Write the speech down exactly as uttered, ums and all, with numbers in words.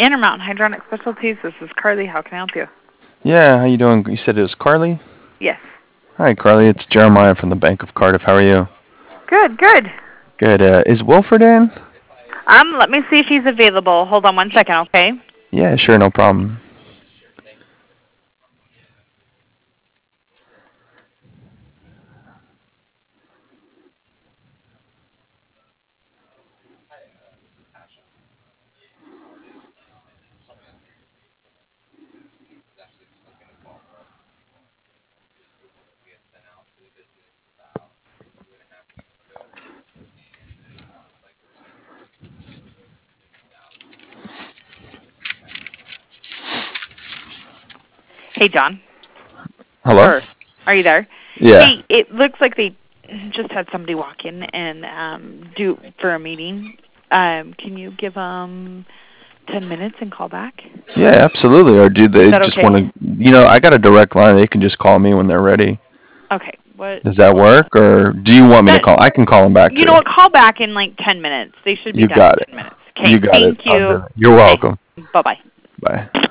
Intermountain Hydronic Specialties. This is Carly. How can I help you? Yeah, how you doing? You said it was Carly? Yes. Hi, Carly. It's Jeremiah from the Bank of Cardiff. How are you? Good, good. Good. Uh, is Wilfred in? Um, let me see if he's available. Hold on one second, okay? Yeah, sure, no problem. Hey, John. Hello? Or are you there? Yeah. Hey, it looks like they just had somebody walk in and um do for a meeting. Um, can you give them ten minutes and call back? Yeah, absolutely. Or do Is they that just okay? want to, you know, I got a direct line. They can just call me when they're ready. Okay. What? Does that Hold on. work? Or do you want me to That call? I can call them back you too. know what? Call back in like ten minutes. They should be You done in got it. ten minutes. You Okay. got it. Thank I'll do you. it. You're Okay. welcome. Bye bye. Bye.